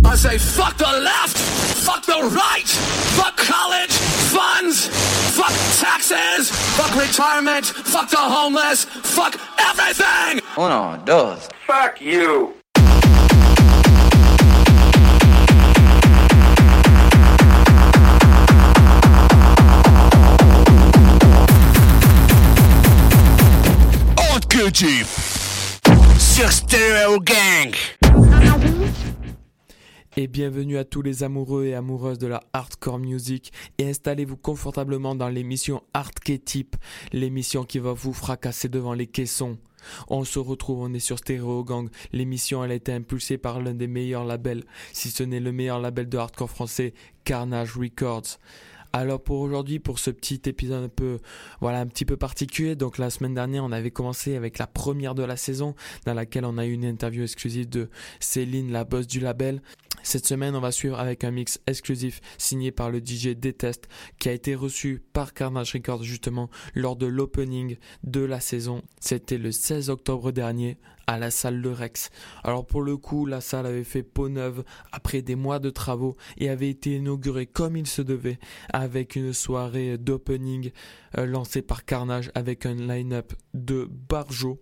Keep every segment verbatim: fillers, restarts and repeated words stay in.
I say fuck the left, fuck the right, fuck college, funds, fuck taxes, fuck retirement, fuck the homeless, fuck everything! Uno, dos. Fuck you! Gucci sur Stereo Gang. Et bienvenue à tous les amoureux et amoureuses de la hardcore music et installez-vous confortablement dans l'émission Hardkey-Tip, l'émission qui va vous fracasser devant les caissons. On se retrouve, on est sur Stereo Gang. L'émission elle a été impulsée par l'un des meilleurs labels, si ce n'est le meilleur label de hardcore français, Carnage Records. Alors pour aujourd'hui, pour ce petit épisode un peu, voilà, un petit peu particulier, donc la semaine dernière on avait commencé avec la première de la saison dans laquelle on a eu une interview exclusive de Céline, la boss du label. Cette semaine on va suivre avec un mix exclusif signé par le D J Detest qui a été reçu par Carnage Records justement lors de l'opening de la saison. C'était le seize octobre dernier à la salle Le Rex. Alors pour le coup, la salle avait fait peau neuve après des mois de travaux et avait été inaugurée comme il se devait avec une soirée d'opening euh, lancée par Carnage avec un line-up de Barjo.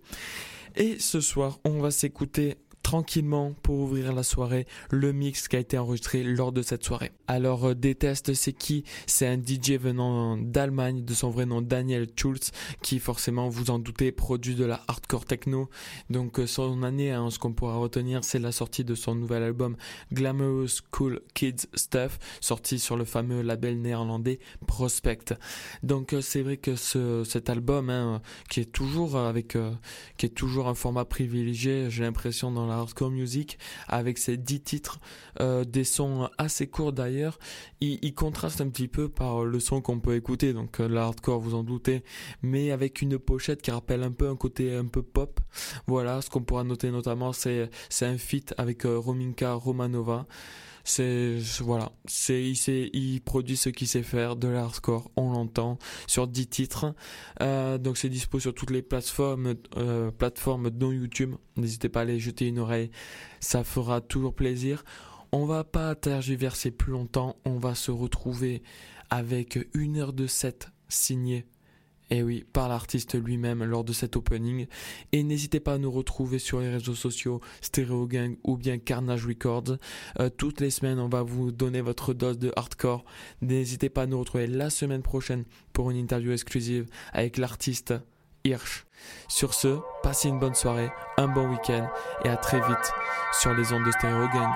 Et ce soir, on va s'écouter tranquillement pour ouvrir la soirée le mix qui a été enregistré lors de cette soirée. Alors euh, Detest, c'est qui? C'est un D J venant d'Allemagne, de son vrai nom Daniel Schulz, qui forcément vous en doutez produit de la hardcore techno. Donc euh, son année, hein, ce qu'on pourra retenir, c'est la sortie de son nouvel album Glamorous Cool Kids Stuff, sorti sur le fameux label néerlandais Prospect. Donc euh, c'est vrai que ce, cet album, hein, qui est toujours avec, euh, qui est toujours un format privilégié, j'ai l'impression dans la hardcore music, avec ses dix titres, euh, des sons assez courts d'ailleurs, il, il contraste un petit peu par le son qu'on peut écouter, donc euh, la hardcore vous en doutez, mais avec une pochette qui rappelle un peu un côté un peu pop. Voilà, ce qu'on pourra noter notamment, c'est, c'est un feat avec euh, Rominka Romanova. C'est, voilà, c'est, il, sait, il produit ce qu'il sait faire, de l'hardcore, on l'entend, sur dix titres. Euh, donc c'est dispo sur toutes les plateformes, euh, plateformes dont YouTube. N'hésitez pas à aller jeter une oreille, ça fera toujours plaisir. On va pas tergiverser plus longtemps, on va se retrouver avec une heure de set signée. Et oui, par l'artiste lui-même lors de cet opening. Et n'hésitez pas à nous retrouver sur les réseaux sociaux Stereo Gang ou bien Carnage Records. Euh, toutes les semaines, on va vous donner votre dose de hardcore. N'hésitez pas à nous retrouver la semaine prochaine pour une interview exclusive avec l'artiste Hirsch. Sur ce, passez une bonne soirée, un bon week-end et à très vite sur les ondes de Stereo Gang.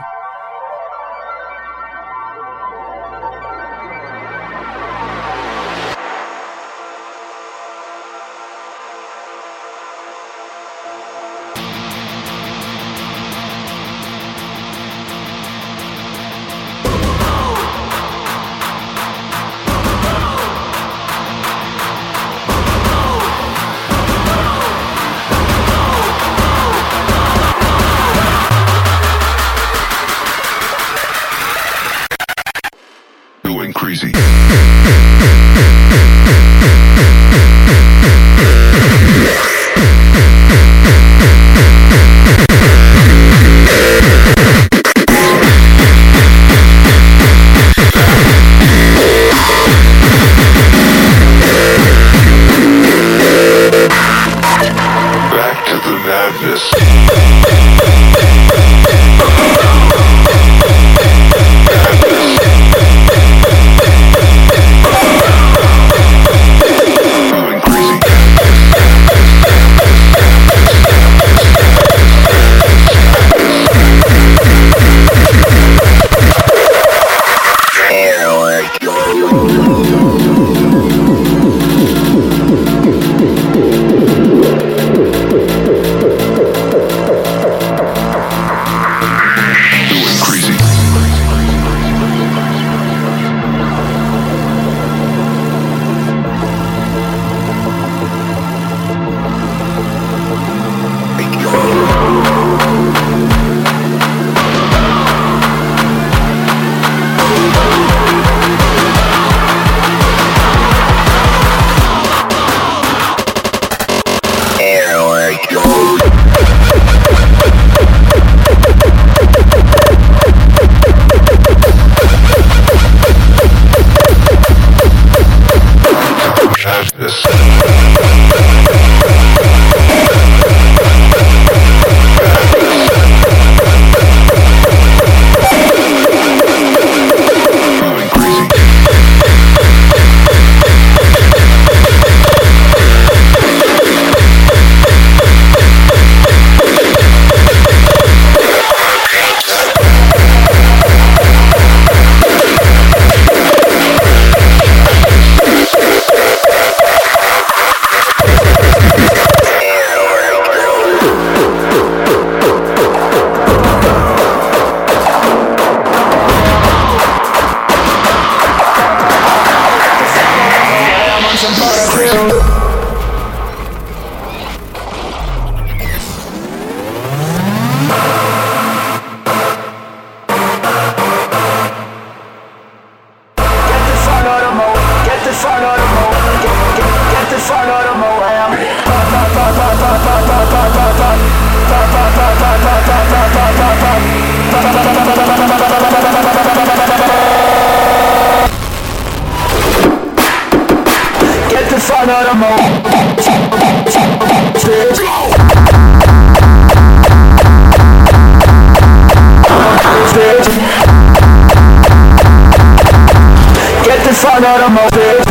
sound of the mo.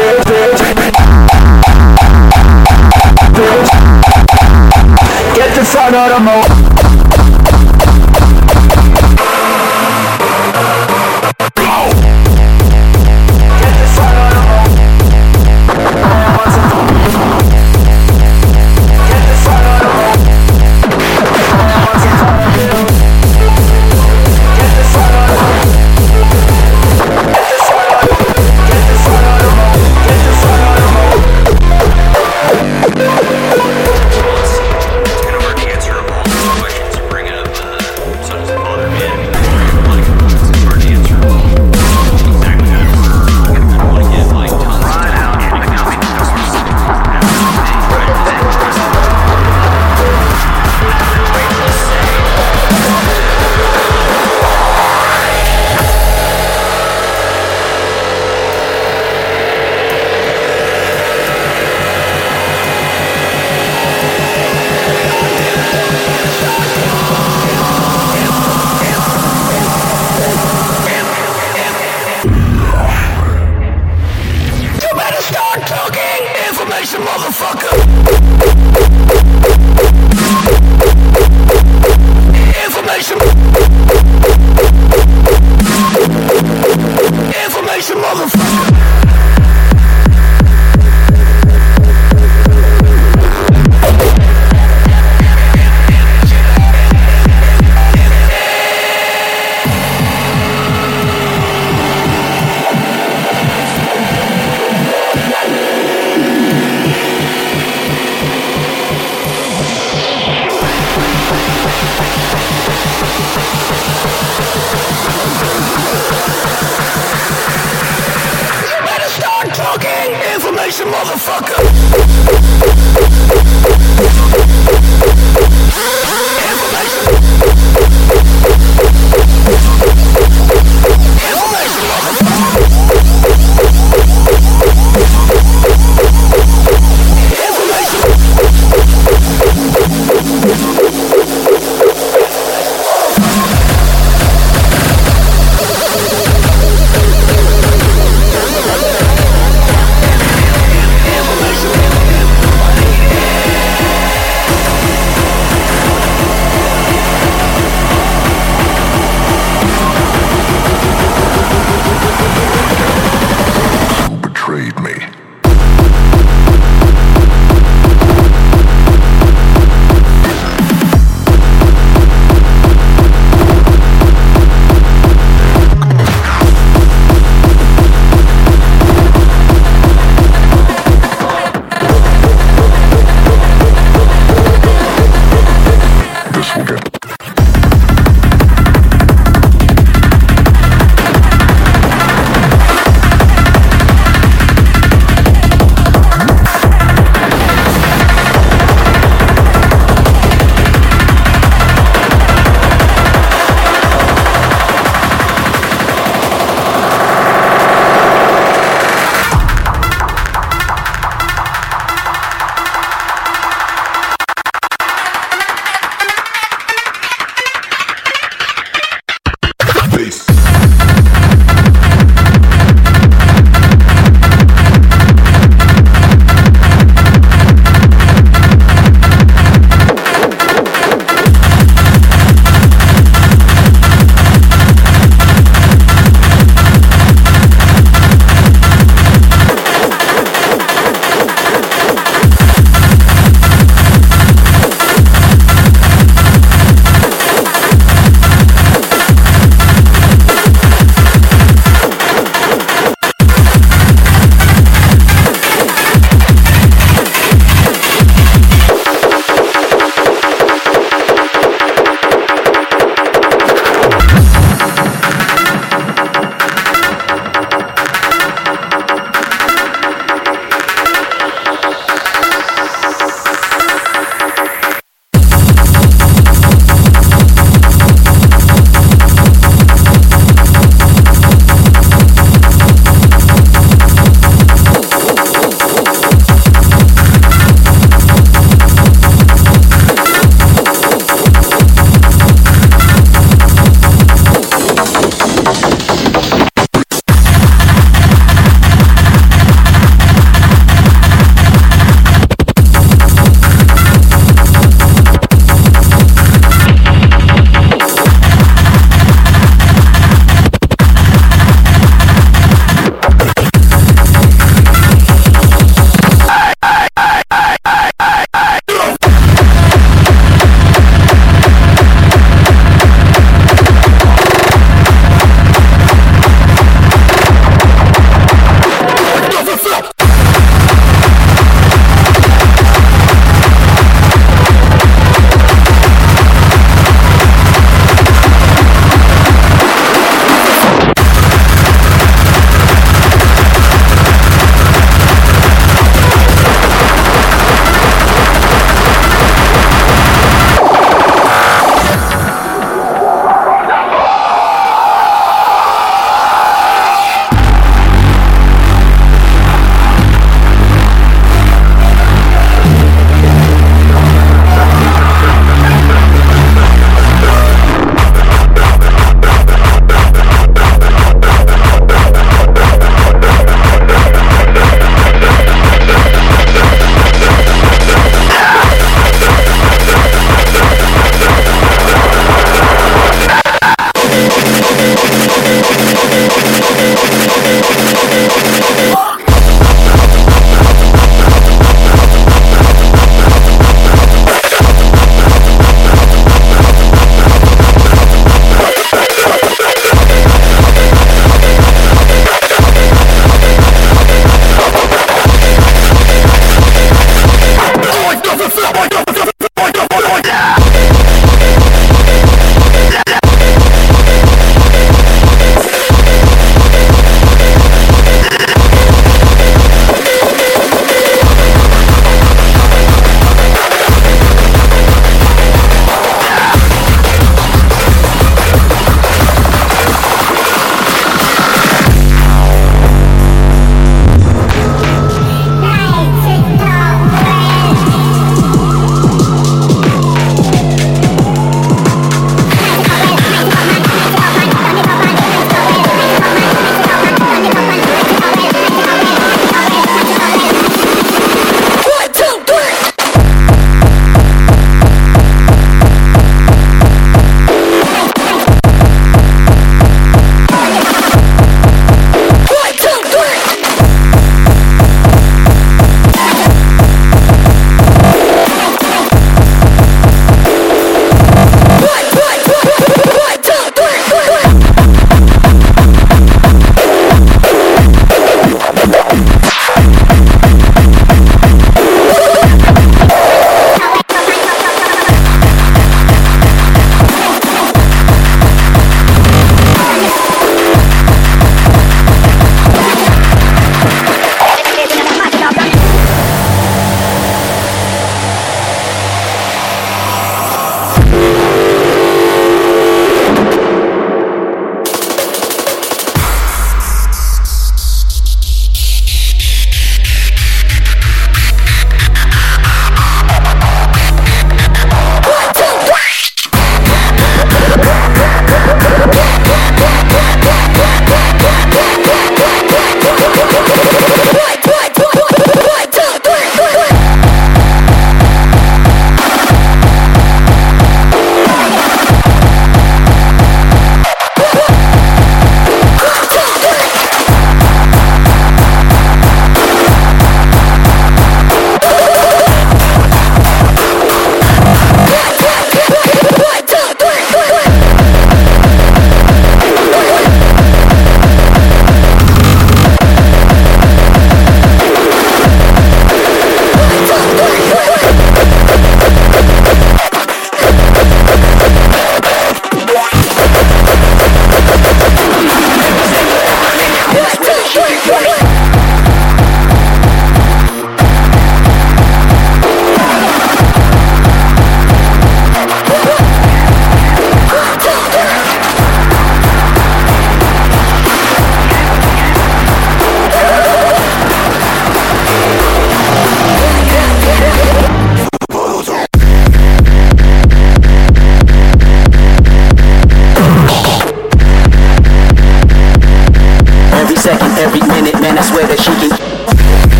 Get the sound of the mo. Information, motherfucker. Information.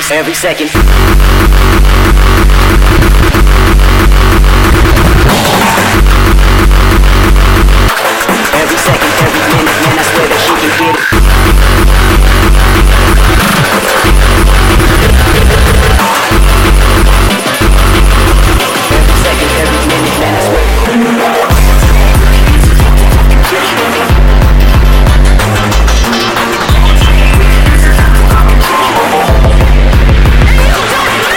every second. Every second, every minute, man, I swear that she can get it. Every second, every minute, man, I swear. Hey,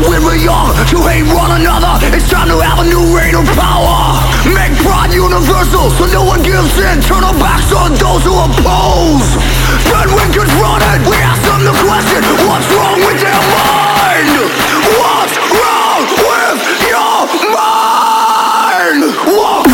when we're young to hate one another. It's time to have a new reign of power. Make pride universal so no one gives in. Turn our backs on those who oppose. Then when confronted, we ask them the question: what's wrong with their mind? What's wrong with your mind? Walk.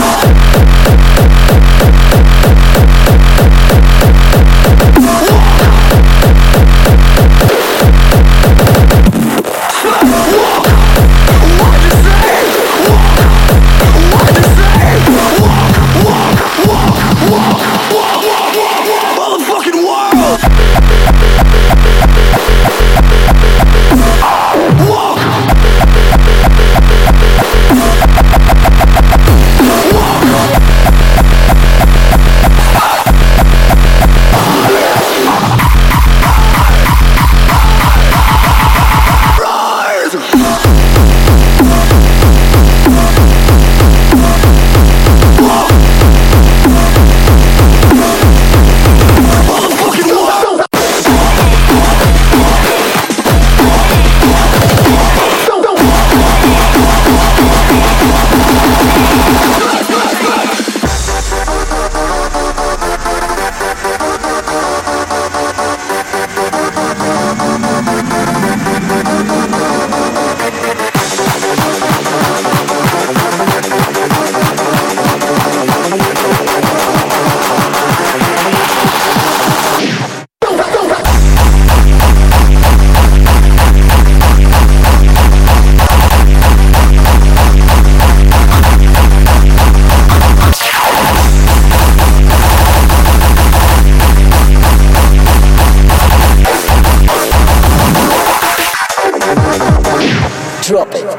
Drop it.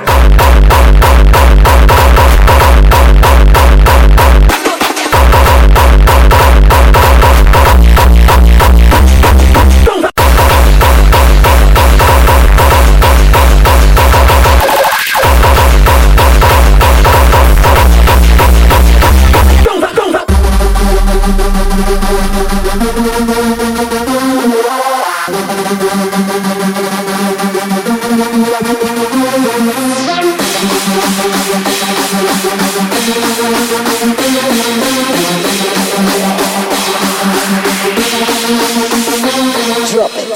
Drop it.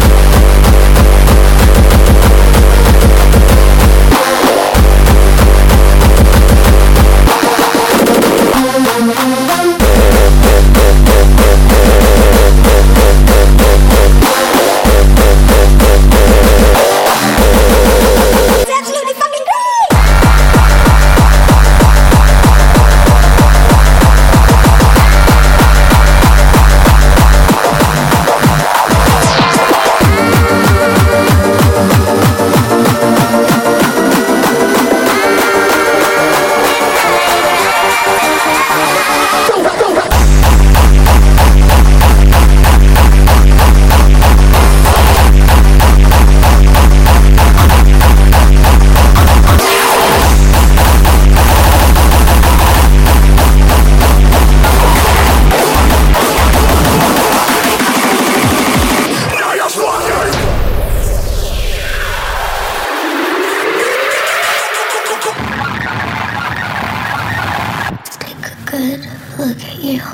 Good look at you.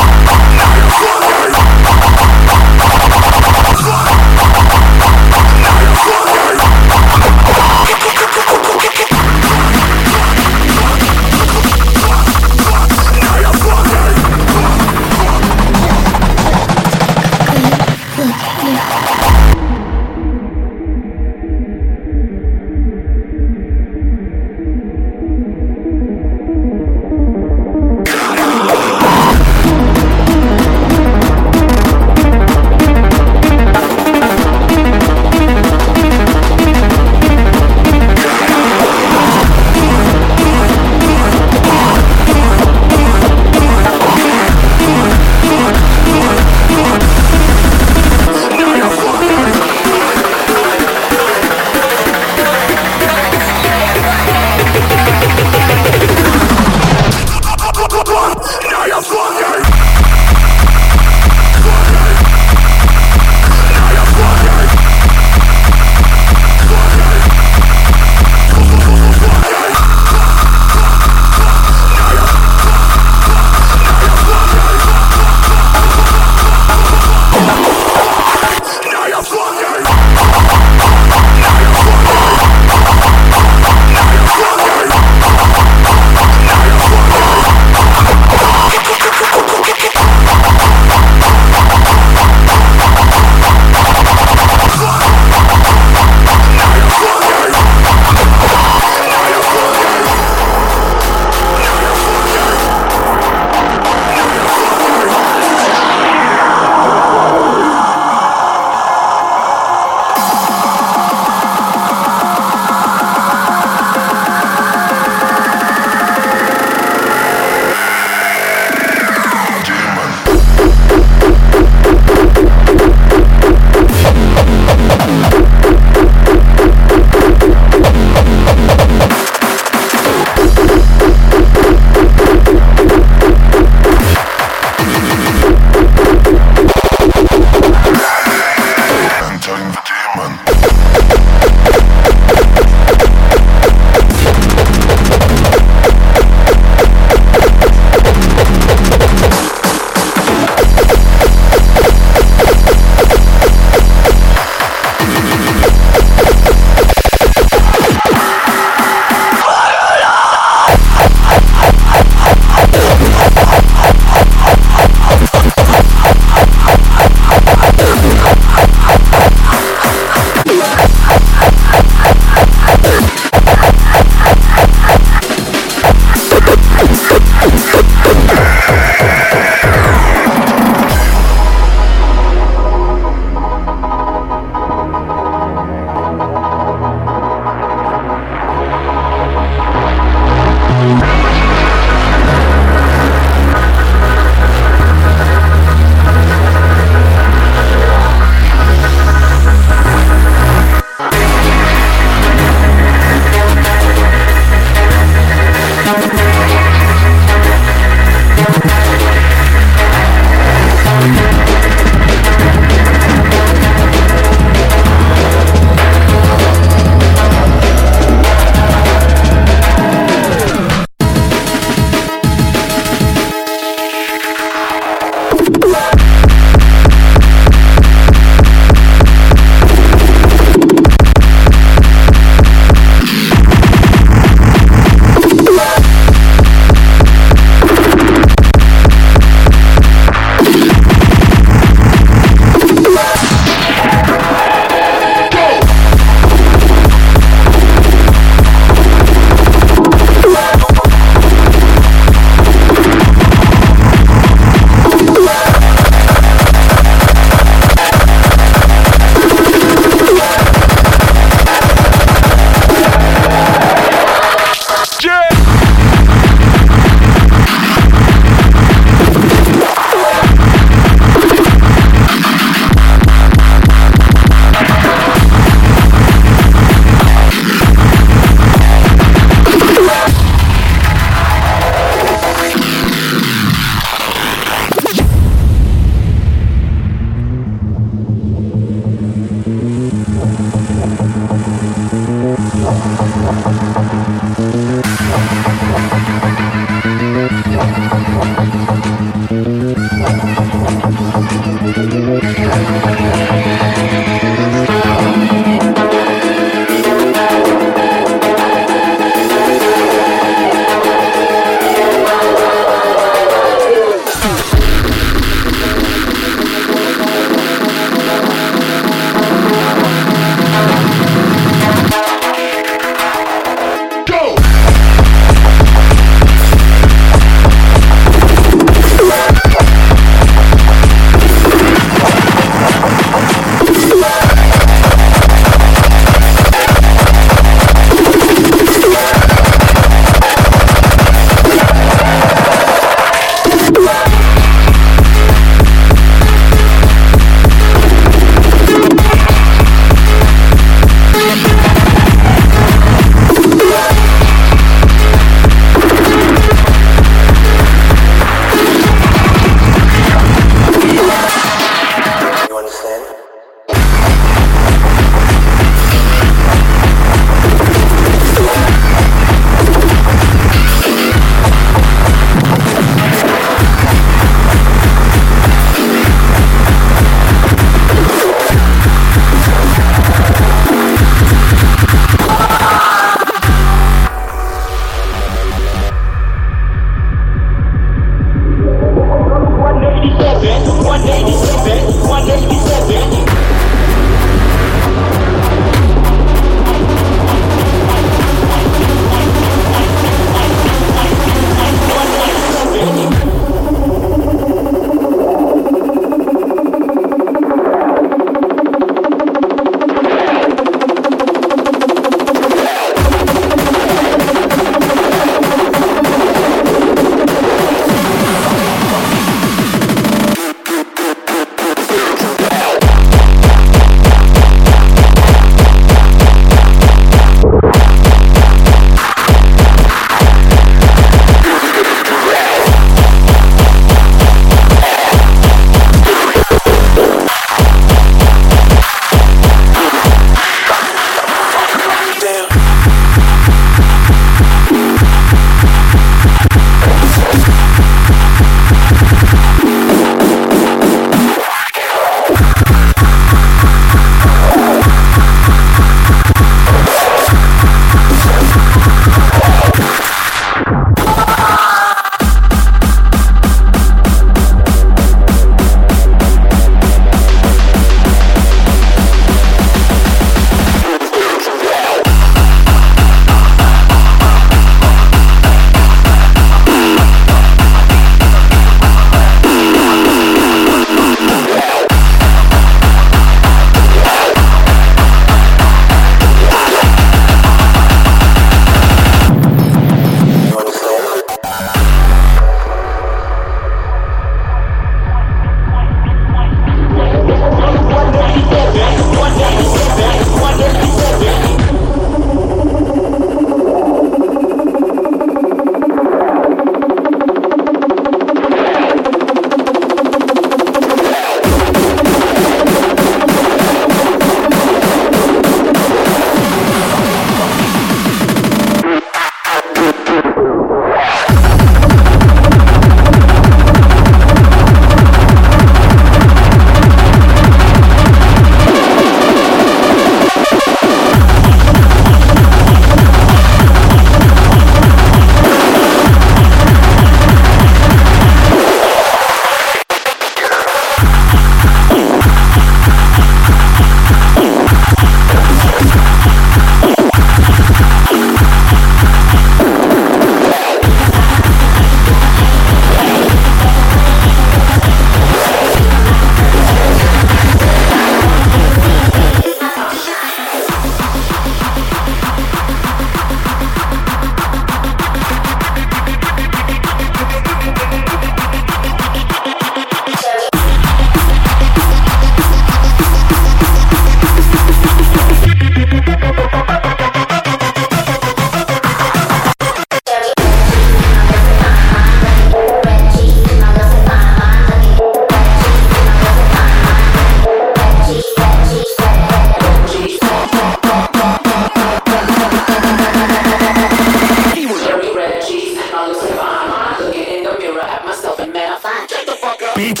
beat.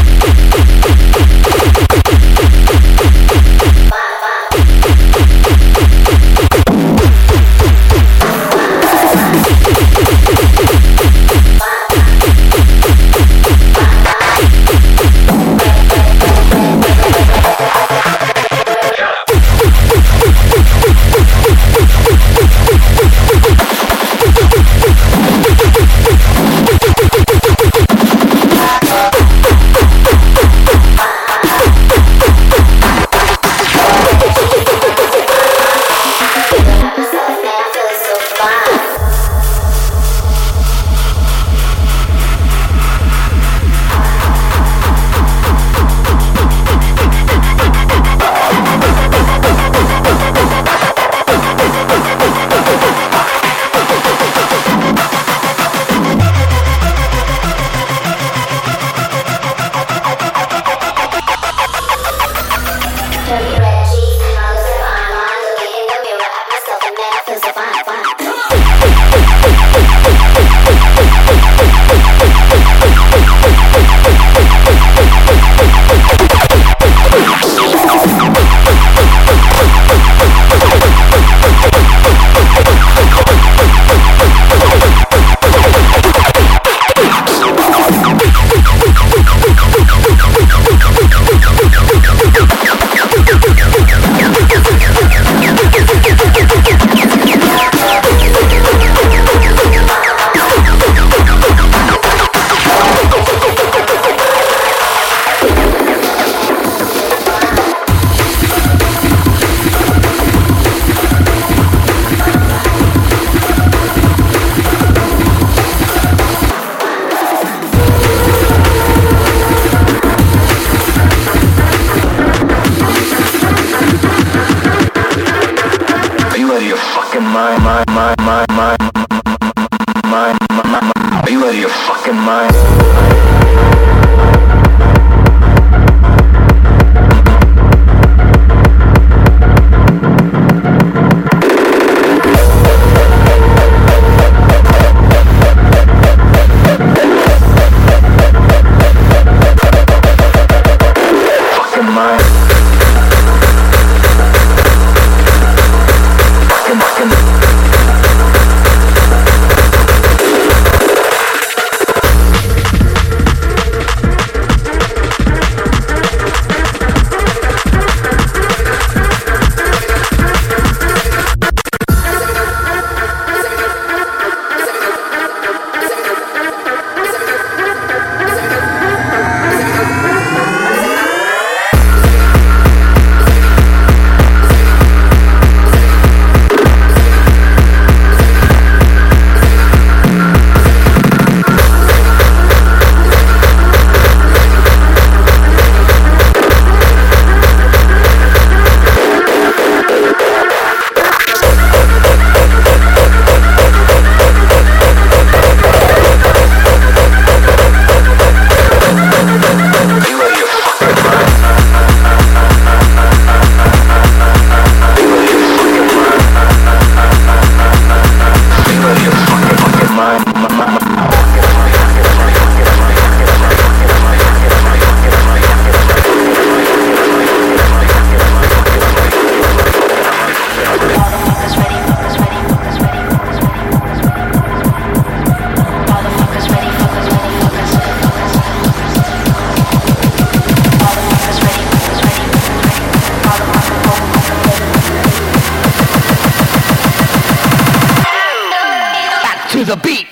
To the beat.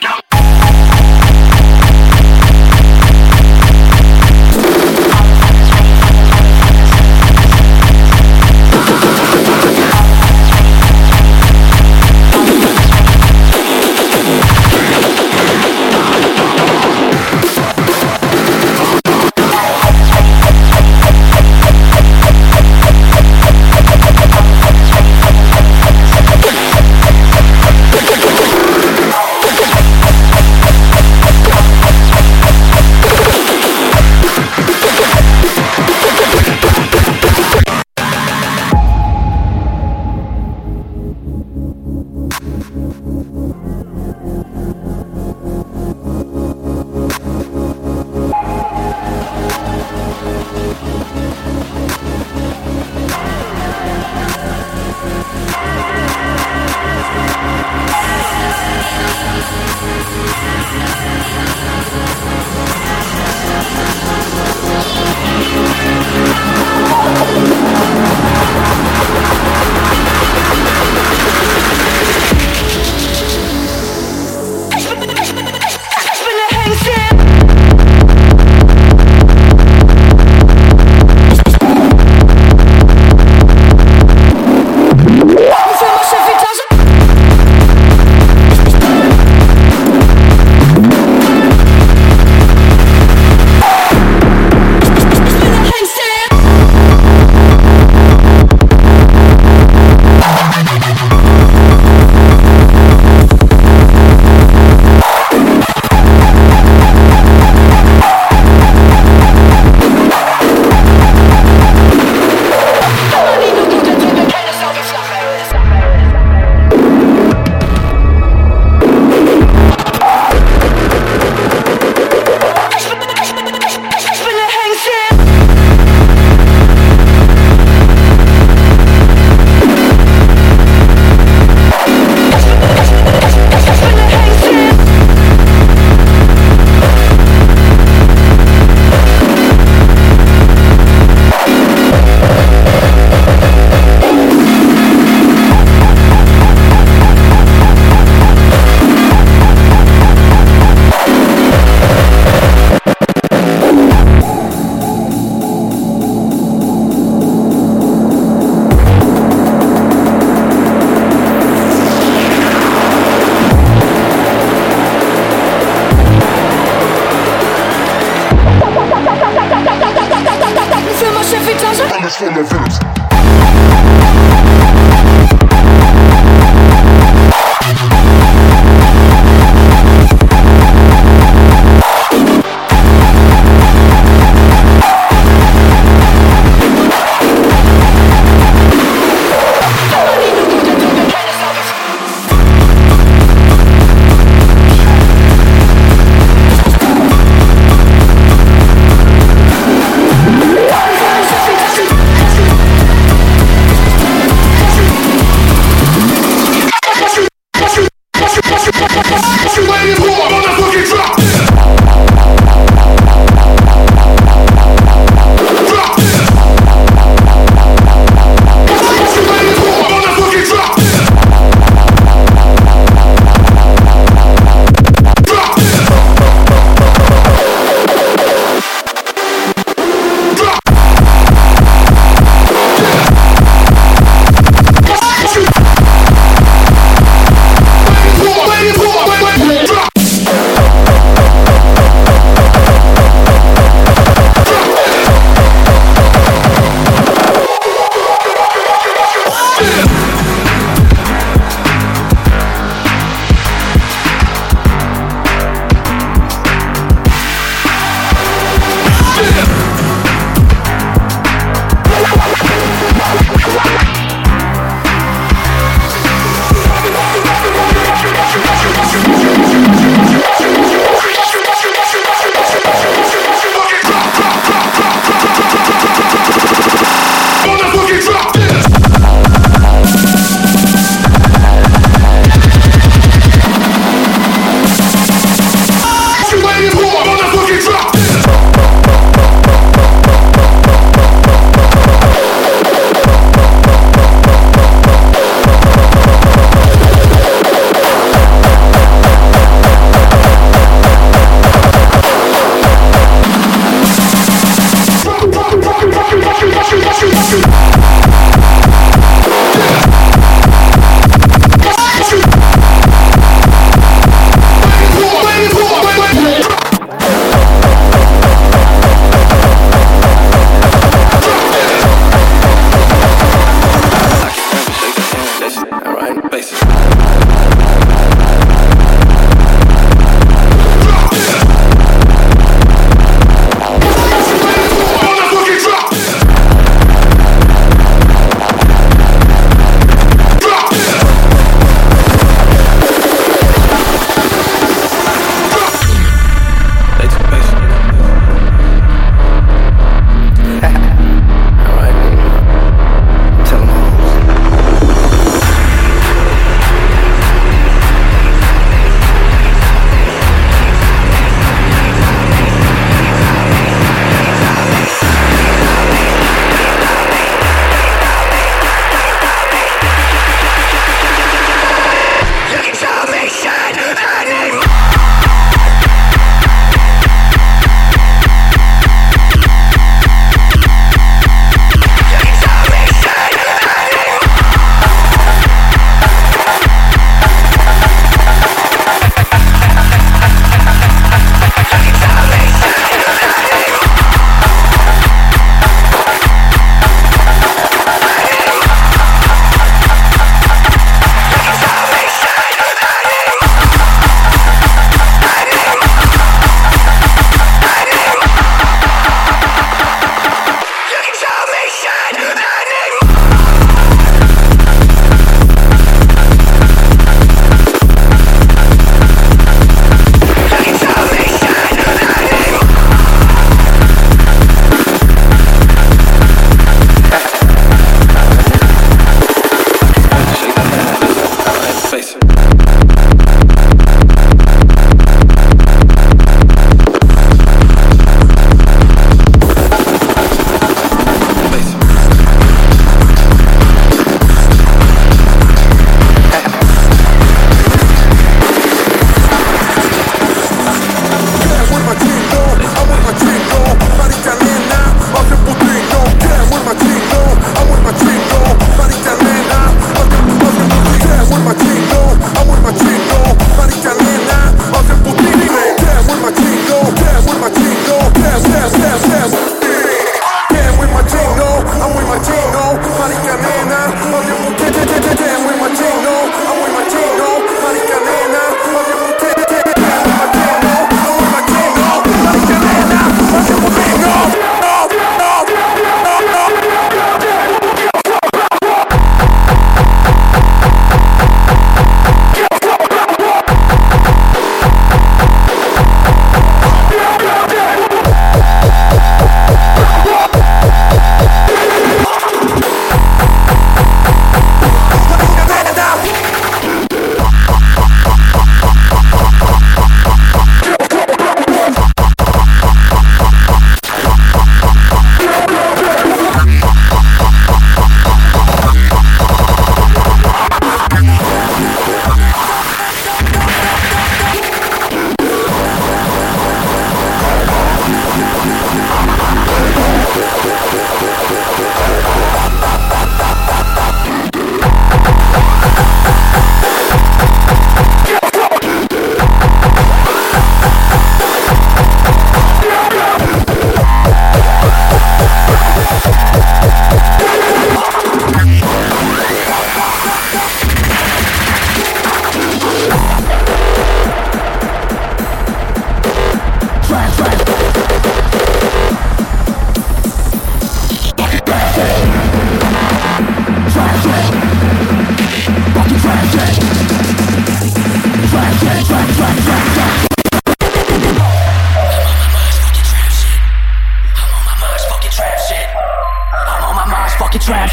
sont nerveuses.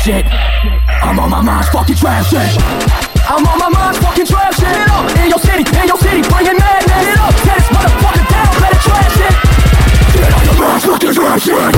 shit. I'm on my mind's fucking trash shit. I'm on my mind's fucking trash shit. It up in your city, in your city, bringing madness. It up, tear this motherfucker down, better trash it. Get on your mind's fucking trash shit.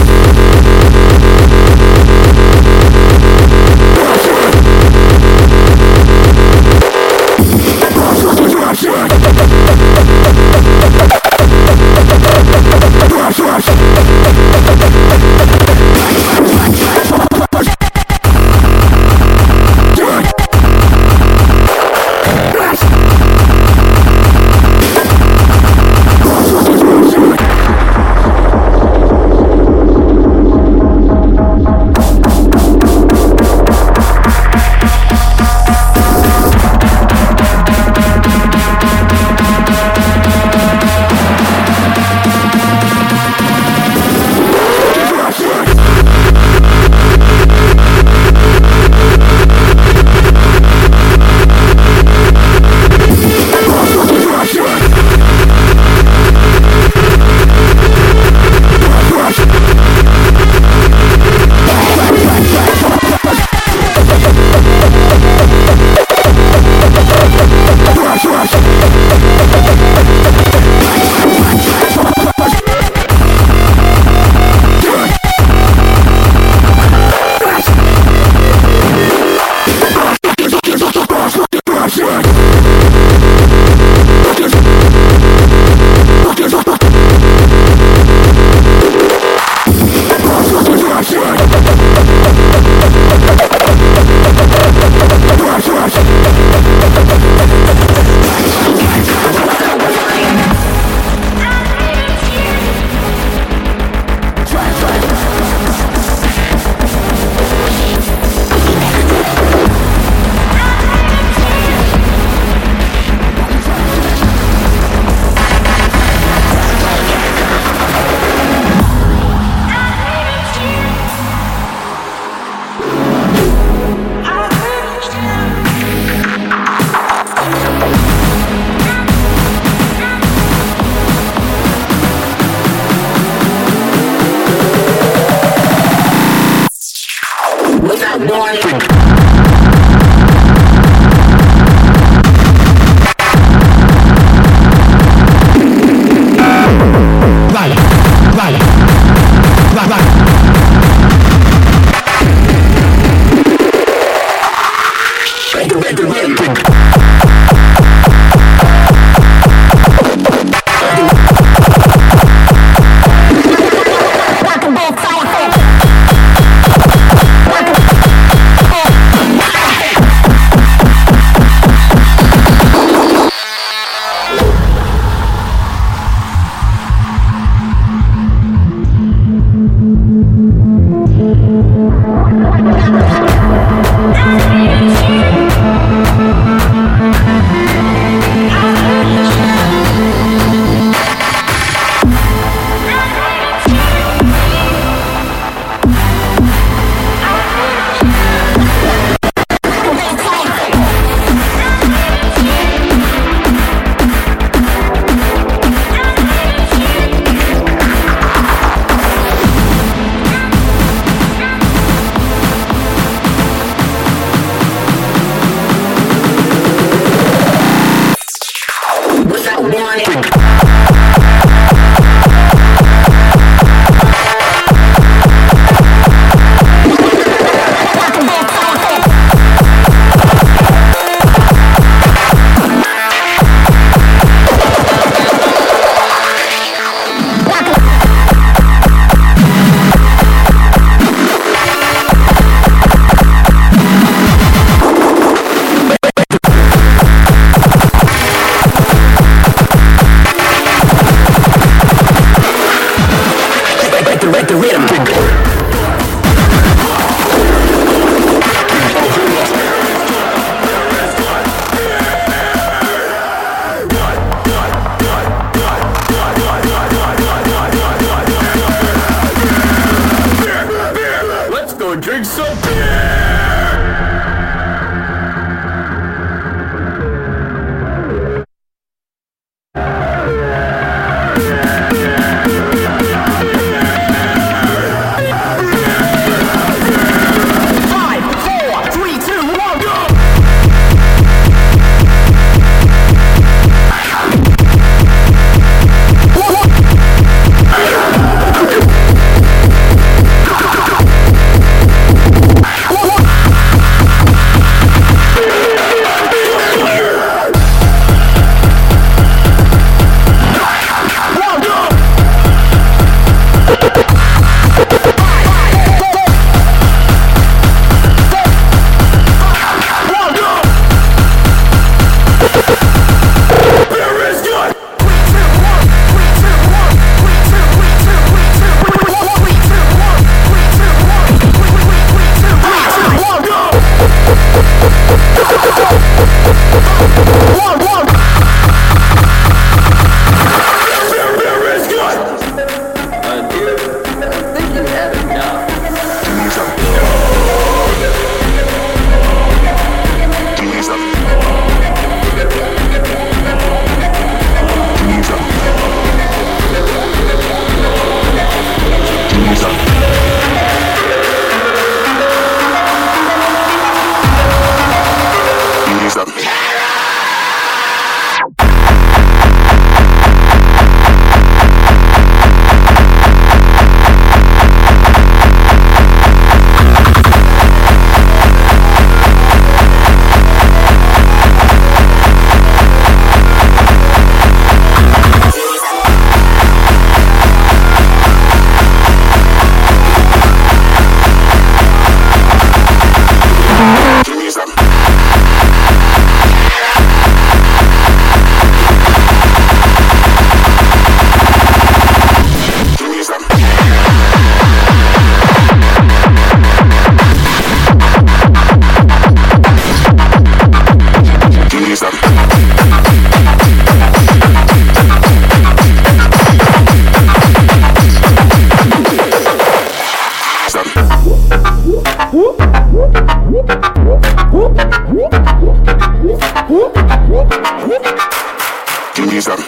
seven.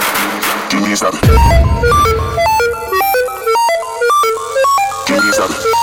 Give me seven. Give me seven.